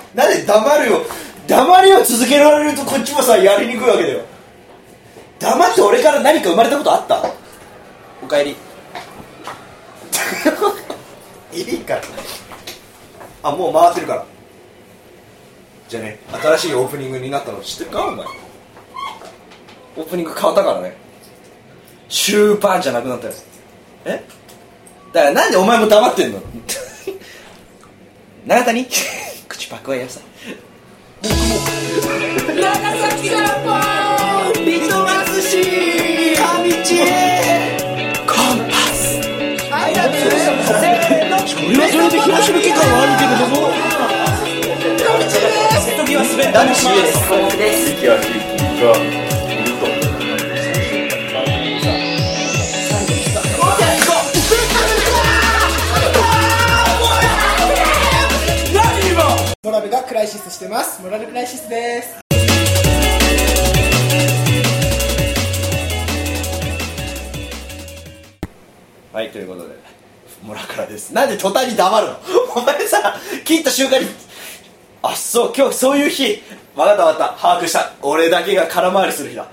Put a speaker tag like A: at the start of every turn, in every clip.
A: なんで黙るよ、黙りを続けられるとこっちもさやりにくいわけだよ。黙って俺から何か生まれたことあった？おかえりいいから、あ、もう回ってるから。じゃあね、新しいオープニングになったの知ってるかお前。オープニング変わったからね。シューパーじゃなくなったよ。え？だからなんでお前も黙ってんの永谷口パクはやさ。僕も長崎からポーンビトマスシーハミチコンパスあやめせーの。それはそれで気持ちの気感はあるけれども瀬戸際滑ったら CS です。息は息がいると
B: モラルがクライシスしてます。モラルクライシスです。
A: はい、ということでモラクラです。なんで途端に黙るのお前さ、切った瞬間にあ、そう、今日そういう日。分かった分かった、把握した。俺だけが空回りする日だ。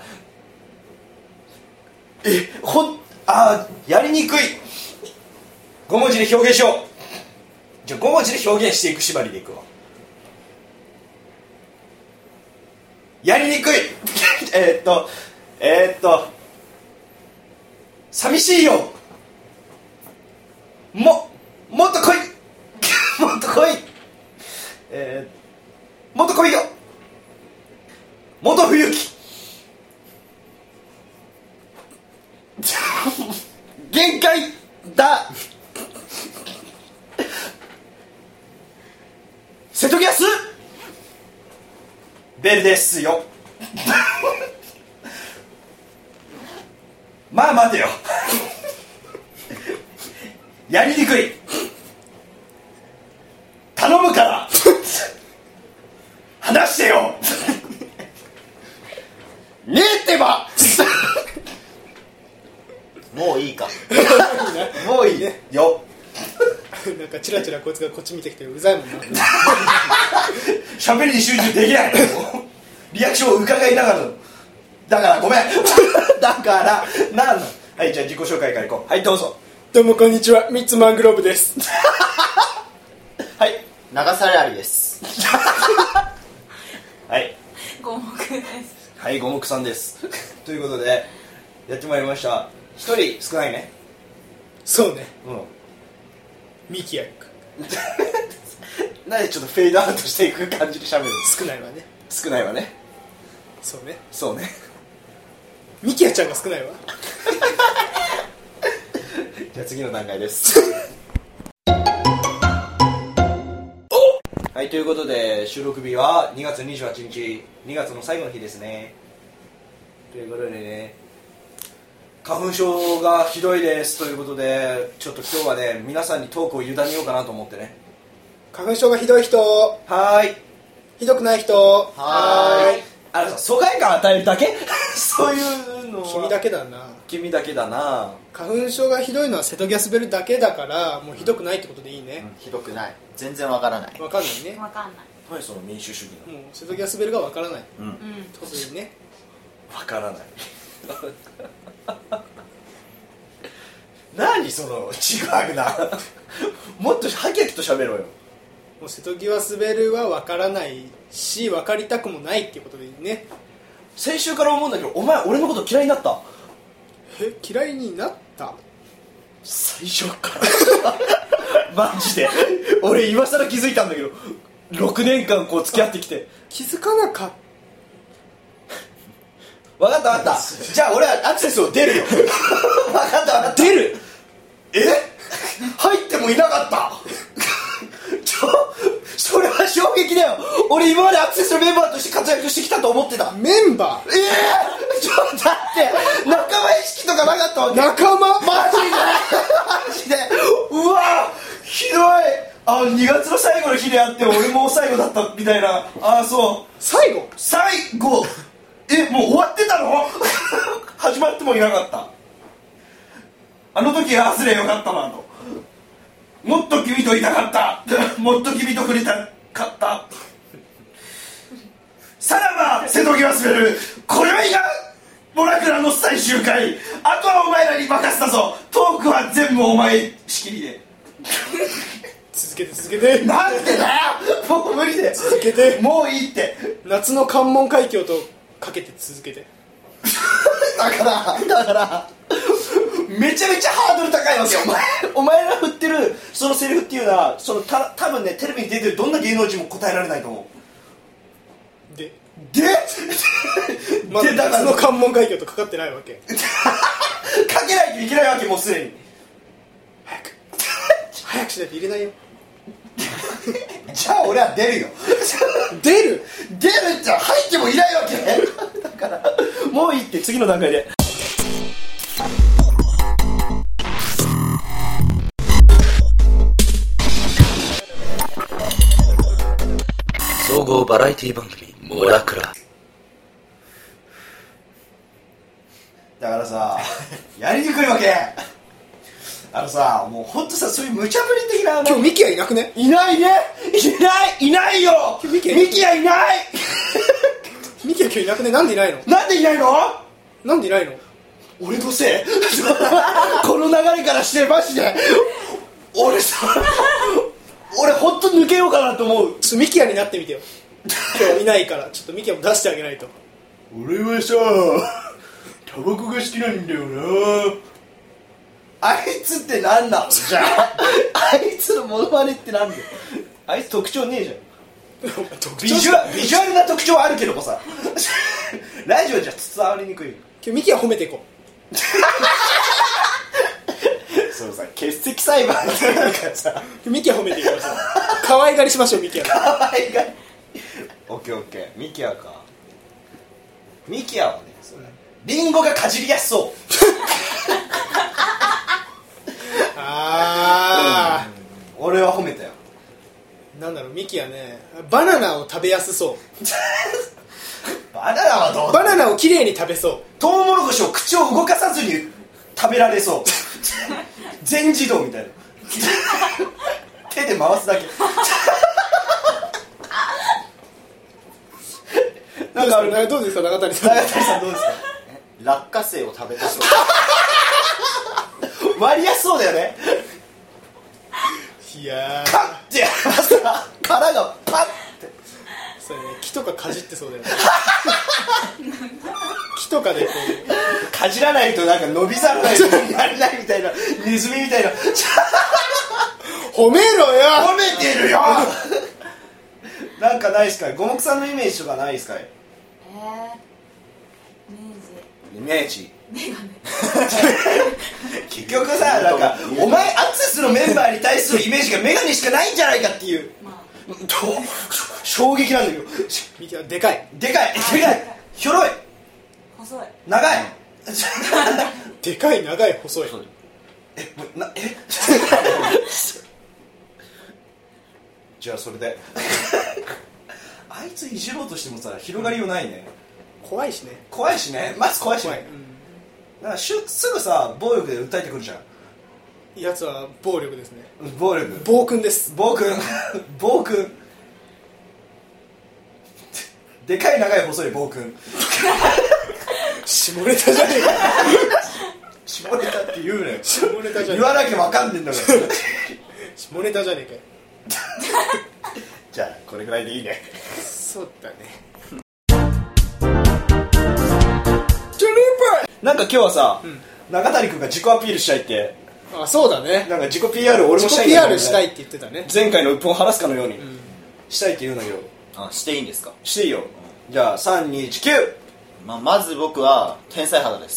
A: やりにくい。5文字で表現しよう。じゃあ5文字で表現していく縛りでいくわ。やりにくい寂しいよ。もっと来いもっと来い。もっと来いよ。元冬樹限界だ。瀬戸際スベルですよまあ待てよやりにくい。頼むから話してよねえってばもういいかもういいねよ
B: なんかチラチラこいつがこっち見てきてうざいもんな
A: 喋りに集中できないリアクションを伺いながらだからごめんだからなんの。はい、じゃあ自己紹介からいこう。はい、どうぞ。
B: どうもこんにちは、ミッツマングローブです
A: はい、
C: 長沢ありです
A: はい
D: 五目です。
A: はい、五目さんですということでやってまいりました。一人少ないね。
B: そうね、
A: うん
B: ミキヤ
A: なんでちょっとフェードアウトしていく感じで喋るの。
B: 少ないわね。
A: 少ないわね。
B: そうね、
A: そうね
B: ミキヤちゃんが少ないわ
A: じゃあ次の段階ですはい、ということで収録日は2月28日、2月の最後の日ですね。ということでね、花粉症がひどいですということで、ちょっと今日はね、皆さんにトークを委ねようかなと思ってね。
B: 花粉症がひどい人、
A: はーい。
B: ひどくない人、
C: はーい。
A: あのさ、疎外感与えるだけそういうのは
B: 君だけだな。
A: 君だけだな。
B: 花粉症がひどいのは瀬戸際滑るだけだから、もうひどくないってことでいいね。
C: ひどくない。全然わからない。
B: わかんないね。
D: わかんない。
A: 何その民主主義の。
B: もう瀬戸際滑るがわからない。
A: うん。
B: 特にね。
A: わからない何そのちぐはぐなもっとハキハキと喋ろうよ。
B: もう瀬戸際滑るはわからないし、分かりたくもないっていうことでいいね。
A: 先週から思うんだけど、お前俺のこと嫌いになった？
B: 嫌いになった？
A: 最初からマジで俺今更気づいたんだけど、6年間こう付き合ってきて
B: 気づかなかった。
A: 分かった分かったじゃあ俺はアクセスを出るよ分かった分かった、出る。入ってもいなかったそれは衝撃だよ。俺今までアクセスのメンバーとして活躍してきたと思ってた。
B: メンバー？
A: ちょっとだって仲間意識とかなかったわけ。
B: 仲間？
A: マジでうわひどい。2月の最後の日であって俺も最後だったみたいな。そう
B: 最後
A: もう終わってたの始まってもいなかった。あの時は外れよかったなと。もっと君といたかったもっと君と触れたかった瀬戸際滑る今宵がモラクラの最終回、あとはお前らに任せたぞ、トークは全部お前仕切りで。
B: 続けて続けて。
A: なんでだよ、もう無理で
B: 続けて。
A: もういいって。
B: 夏の関門海峡とかけて続けて。
A: だからめちゃめちゃハードル高いわけよ。お前ら振ってるそのセリフっていうのは、多分ね、テレビに出てるどんな芸能人も答えられないと思う。で
B: まだ夏の関門海峡とかかってないわけ。
A: かけないといけないわけ、もうすでに。
B: 早くしないと入れないよ。
A: じゃあ俺は出るよ。
B: 出る
A: じゃ入ってもいないわけ。だからもういいって、次の段階で。
D: 総合バラエティ番組モラクラ。
A: だからさ、やりにくいわけ。さ、もうほんとさ、そういう無茶ぶり的な。
B: 今日ミキはいなくね。
A: いないね。いないよ。ミキはいない。
B: ミキは今日いなくね。なんでいないの？
A: なんでいないの？
B: なんでいないの？
A: 俺のせい。この流れからしてマジで俺ほんと抜けようかなと思う。
B: ちょっとミキヤになってみてよ。今日いないからちょっとミキヤも出してあげないと。
A: 俺はさ、タバコが好きなんだよな。あいつって何なの？じゃあいつのモノマネってなんだよ。あいつ特徴ねえじゃん。ビジュアルな特徴あるけどもさ、ラジオじゃ伝わりにくい。
B: 今日ミキヤ褒めていこう。
A: そうさ、欠席裁判ってなんかさ、
B: ミキヤ褒めていきましょう。可愛がりしましょう、ミキヤ。
A: 可愛がり。オッケー、ミキヤか。ミキヤはね、リンゴがかじりやすそう。俺は褒めたよ。
B: なんだろう、ミキヤね、バナナを食べやすそう。
A: バナナはどう？
B: バナナをきれいに食べそう。
A: トウモロコシを口を動かさずに食べられそう。全自動みたいな。手で回すだけ。
B: なんかどうですか、中谷さん。
A: どうですか？
C: 落花生を食べたそう。
A: 割りやすそうだよね。
B: いや
A: パッてやらさ、殻がパッて。
B: そうね、木とかかじってそうだよね。木とかでこう
A: かじらないとなんか伸びざるないとなれないみたいな、ネズミみたいな。
B: 褒めろよ。
A: 褒めてるよ。なんかないっすか？五目さんのイメージとかないっすか？イメージ。結局さ、なんかお前アクセスのメンバーに対するイメージがメガネしかないんじゃないかっていう、衝撃なんだけど。
B: ミキヤでかい
A: ひょろい
E: 細い
A: 長い。
B: でかい長い細い。
A: じゃあそれで。あいついじろうとしてもさ、広がりようないね。
B: 怖いしね。
A: まず怖いしね。なんかすぐさ、暴力で訴えてくるじゃん。
B: やつは暴力ですね。
A: 暴力。
B: 暴君です。
A: 暴君。でかい長い細い暴君。
B: 下ネタじゃねえか。
A: 下ネタって言うなよ。
B: 下ネタじゃねえか。
A: 言わなきゃ分かんねえんだから。
B: 下ネタじゃねえかよ。
A: じゃあこれぐらいでいいね。
B: そうだね。
A: なんか今日はさ、中谷君が自己アピールしたいって。
B: あ、そうだね。
A: なんか自己 PR 俺もしたいんだけど、ね、
B: 自己 PR したいって言ってたね。
A: 前回の鬱憤を晴らすかのように、したいって言うんだけど。
C: あ、していいんですか？
A: していいよ。じゃあ3、2、1、9。
C: まず僕は天才肌です。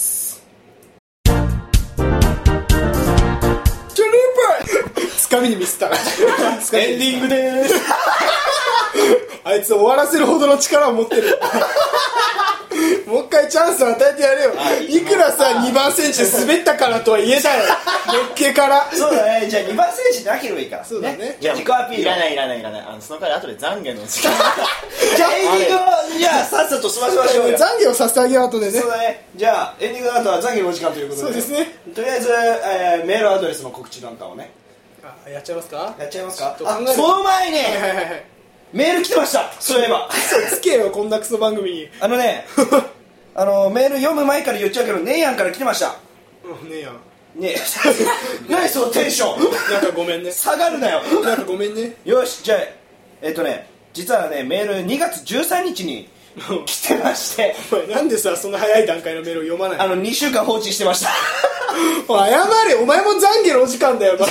B: つかみにミスった。
A: エンディングでーす。
B: あいつ終わらせるほどの力を持ってる。もう一回チャンスを与えてやれよ。いくらさ2番センチで滑ったからとは言えたよ。のっけから。
A: そうだね。じゃあ2番センチなければいいから。
B: そうだね。
A: じゃあ自己アピール。
C: いらない。その代わり後で懺悔の時間。
A: じゃあエンディングをじゃあさっさと済ませましょうよ。
B: 懺悔をさせてあげよう後でね。
A: そうだね。じゃあエンディングの後は懺悔のお時間ということで。
B: そうですね。
A: とりあえず、メールアドレスの告知なんかをね。
B: やっちゃいますか？
A: やっちゃいますか？
B: あ、
A: その前に、
B: はい。
A: メール来てました。そういえば
B: つけよこんなクソ番組に。
A: メール読む前から言っちゃうけど、姉やんから来てました。
B: ねえやん。
A: ねえ何そのテンション
B: なんかごめんね。
A: 下がるなよ
B: なんかごめんね。
A: よし、じゃあ実はね、メール2月13日に来てまして
B: お前なんでさ、そんな早い段階のメールを読まないの。
A: 2週間放置してました
B: おい謝れ、お前も懺悔のお時間だよ。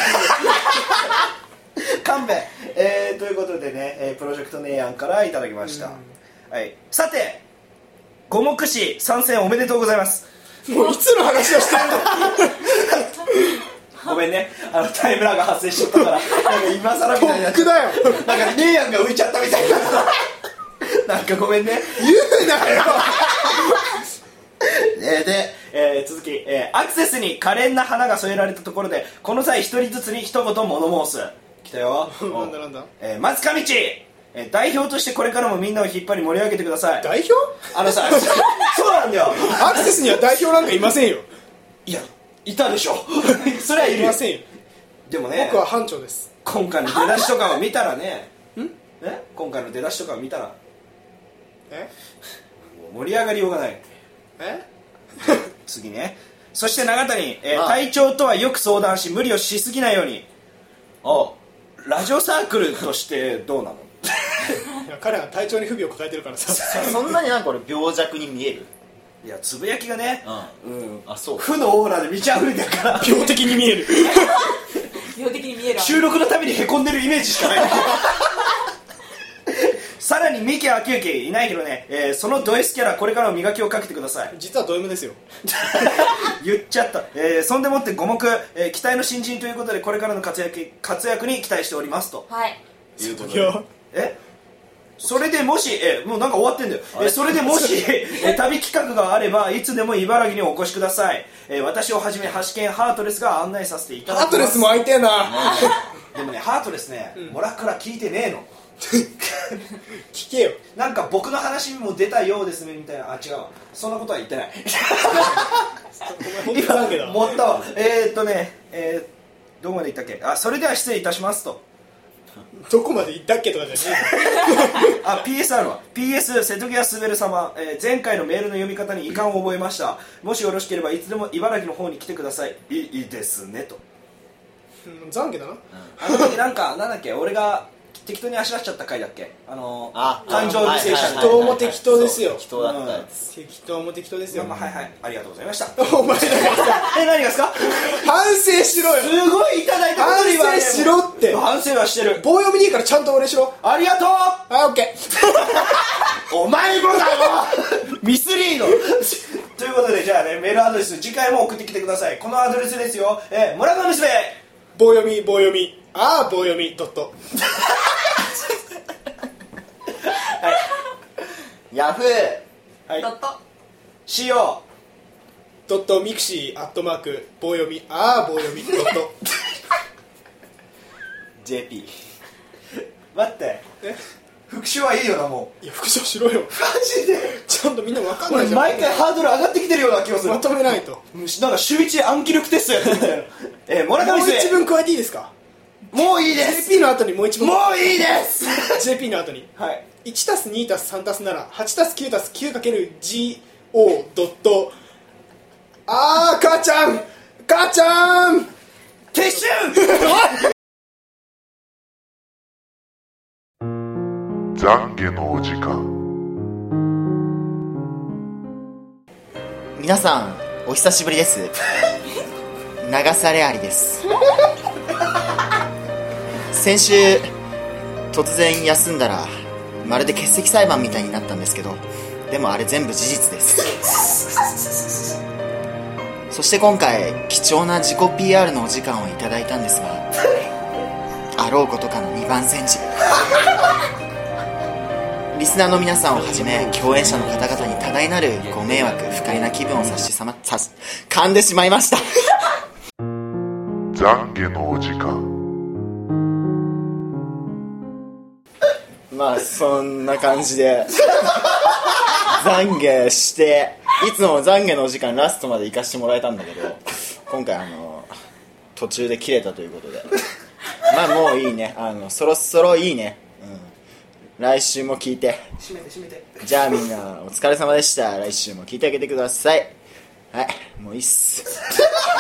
A: 勘弁。ということでね、プロジェクトネイヤンからいただきました。はい、さて、五目市参戦おめでとうございます。
B: もういつの話をしてるんだ
A: ごめんね、タイムラグ発生しちゃったからなんか今更みたいになっちゃった。
B: だよ
A: なんかネイヤンが浮いちゃったみたいななんかごめんね。
B: 言うなよ
A: で、続き、アクセスに可憐な花が添えられたところで、この際一人ずつに一言物申す。来たよ
B: なんだ、
A: まず上地、代表としてこれからもみんなを引っ張り盛り上げてください。
B: 代表？
A: さそうなんだよ。
B: アクセスには代表なんかいませんよ。
A: いや、いたでしょそれはいるよ。
B: ませんよ。
A: でもね、
B: 僕は班長です。
A: 今回の出だしとかを見たらね今回の出だしとかを見たらもう盛り上がりようがない。次ね。そして永谷、隊長とはよく相談し無理をしすぎないように。ラジオサークルとしてどうなの
B: いや、彼は体調に不備を抱えてるからさ
C: そんなになんか俺病弱に見える？
A: いや、つぶやきがね、
C: あ、そう。
A: 負のオーラで満ち溢れてるから
B: 病的に見える
E: 病的に見える。
A: 収録のためにへこんでるイメージしかないさらに三木明之いないけどね、そのド S キャラこれからも磨きをかけてください。
B: 実はド M ですよ
A: 言っちゃった。そんでもって五目、期待の新人ということでこれからの活躍に期待しておりますと
E: はい
A: いうことで、それでもし、もうなんか終わってんだよ。それでもし、旅企画があればいつでも茨城にお越しください。私をはじめ橋県ハートレスが案内させていただきます。
B: ハートレスも会いてえな
A: でもね、ハートレスね、モラクラ聞いてねえの
B: 聞けよ。
A: なんか僕の話にも出たようですねみたいな。違う、そんなことは言ってない
B: お前本当だけど
A: 持ったわ。どこまで言ったっけ。それでは失礼いたしますと。
B: どこまで行ったっけとかじゃね
A: PS あるわ。 PS 瀬戸際すべる様、前回のメールの読み方に遺憾を覚えました。もしよろしければいつでも茨城の方に来てください。いいですねと。
B: 懺悔だな。
A: あの時なんだっけ、俺が適当にあしらっちゃった回だっけ。誕生日聖者
B: 適当も適当ですよ。
C: 適当だったやつ。
B: 適当も適当ですよ。
A: はいはい、ありがとうございました
B: お前だからさ
A: 何がですか。
B: 反省しろよ。
A: すごいいただいたことにはね、
B: 反省しろって。
A: 反省はしてる。
B: 棒読みでいいからちゃんと俺しろ。
A: ありがとう。
B: はい、オッケ
A: ーお前もだよミスリードということで、じゃあね、メールアドレス次回も送ってきてください。このアドレスですよ。村上娘
B: 棒読み棒読み棒読みドット
C: ヤフー
A: はい
E: ドット
A: CO
B: ドットミクシーアットマーク棒読み棒読みドット
C: JP
A: 待って、復習はいいよな。も
B: いや復唱しろよ。
A: うマジで
B: ちゃんとみんな分かんないじゃん。
A: 俺毎回ハードル上がってきてるような気がする。
B: まとめないと。
A: なんか週一暗記力テストやってるみたいな村上
B: もう
A: 娘
B: 一文加えていいですか。
A: もういいです
B: JP の後にもう一文。
A: もういいです
B: JP の後に
A: はい。
B: 1+2+3+7 8+9+9×GO ドット母ちゃん母ちゃん
A: 撤収
F: 懺悔のお時間。
C: 皆さんお久しぶりです。流されありです。先週突然休んだらまるで欠席裁判みたいになったんですけど、でもあれ全部事実です。そして今回貴重な自己 PR のお時間をいただいたんですが、あろうことかの2番煎じ、リスナーの皆さんをはじめ共演者の方々に多大なるご迷惑不快な気分を噛んでしまいました。
F: 懺悔のお時間。
C: まあそんな感じで懺悔して、いつも懺悔のお時間ラストまで行かせてもらえたんだけど、今回途中で切れたということで、まあもういいね、そろそろいいね、 来週も聞いて。
B: 閉めて閉めて。
C: じゃあみんなお疲れ様でした。来週も聞いてあげてください。はい、もういいっす。